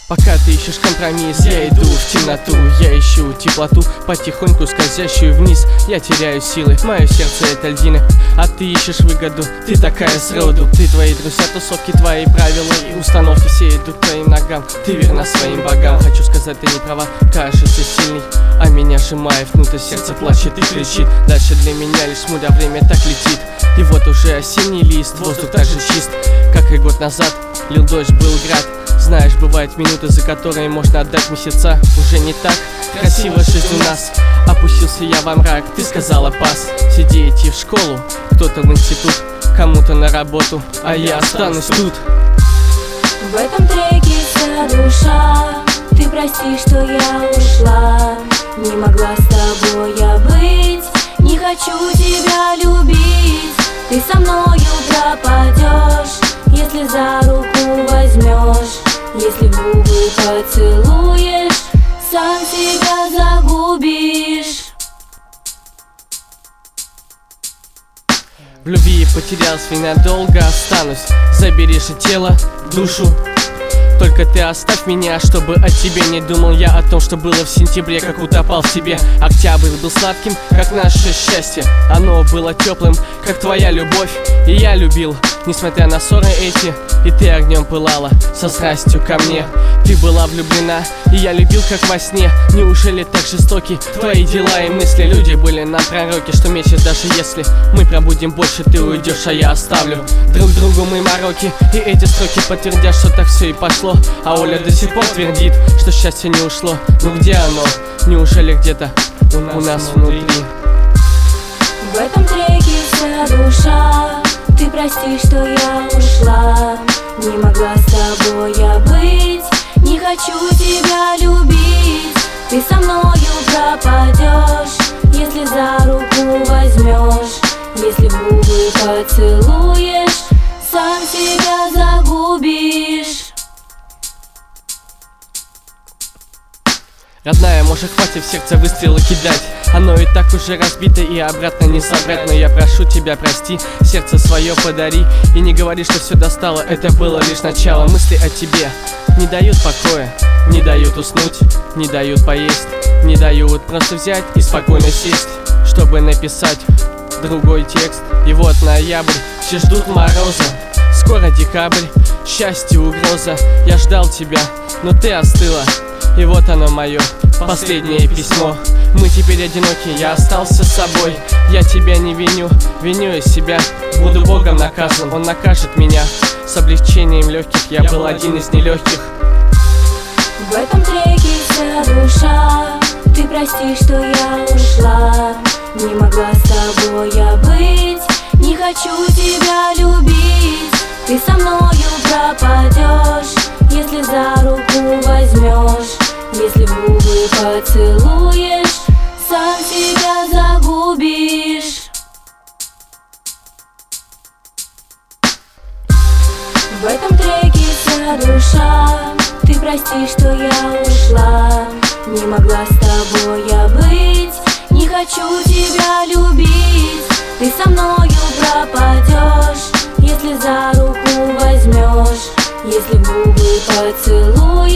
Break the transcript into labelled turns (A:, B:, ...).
A: Пока ты ищешь компромисс, я иду в темноту. Я ищу теплоту, потихоньку скользящую вниз. Я теряю силы, мое сердце это льдины. А ты ищешь выгоду, ты такая сроду. Ты, твои друзья, тусовки, твои правила и установки все идут к твоим ногам. Ты верна своим богам. Хочу сказать, ты не права, кажется сильный, а меня сжимает внутрь, сердце плачет и кричит. Дальше для меня лишь смута, время так летит. И вот уже осенний лист, воздух так же чист, как и год назад. Лил дождь, был град. Знаешь, бывают минуты, за которые можно отдать месяца. Уже не так красиво жизнь у нас. Опустился я во мрак, ты сказала пас. Сиди, идти в школу, кто-то в институт, кому-то на работу, а я останусь тут.
B: В этом треке вся душа. Ты прости, что я ушла. Не могла с тобой я быть. Не хочу тебя любить. Ты со мною пропадешь, если за руку возьмешь. Если в губы поцелуешь, сам себя загубишь.
A: В любви потерялся и надолго останусь. Забери же тело, душу. Только ты оставь меня, чтобы о тебе не думал я о том, что было в сентябре, как утопал в тебе. Октябрь был сладким, как наше счастье. Оно было теплым, как твоя любовь. И я любил, несмотря на ссоры эти. И ты огнем пылала, со страстью ко мне. Ты была влюблена, и я любил, как во сне. Неужели так жестоки твои дела и мысли? Люди были нам пророки, что месяц, даже если мы пробудем больше, ты уйдешь, а я оставлю друг другу мы мороки. И эти строки подтвердят, что так все и пошло. А Оля до сих пор твердит, что счастье не ушло. Ну где оно? Неужели где-то у нас внутри?
B: В этом треке вся душа. Ты прости, что я ушла. Не могла с тобой я быть. Не хочу тебя любить. Ты со мною пропадешь, если за руку возьмешь. Если в губы поцелуешь, сам себя загубишь.
A: Родная, может, хватит в сердце выстрелы кидать. Оно и так уже разбито и обратно не собрать. Но я прошу тебя, прости, сердце свое подари. И не говори, что все достало, это было лишь начало. Мысли о тебе не дают покоя, не дают уснуть, не дают поесть, не дают просто взять и спокойно сесть, чтобы написать другой текст. И вот ноябрь, все ждут мороза. Скоро декабрь, счастье угроза. Я ждал тебя, но ты остыла. И вот оно мое последнее письмо. Мы теперь одиноки, я остался с собой. Я тебя не виню, виню из себя. Буду Богом наказан, Он накажет меня. С облегчением легких я был один из нелегких.
B: В этом треке вся душа. Ты прости, что я ушла. Не могла с тобой я быть. Не хочу тебя любить. Ты со мною пропадешь, если за руку возьмешь. Если в губы поцелуешь, сам себя загубишь. В этом треке вся душа. Ты прости, что я ушла. Не могла с тобой я быть. Не хочу тебя любить. Ты со мною пропадешь, если за руку возьмешь. Если в губы поцелуешь,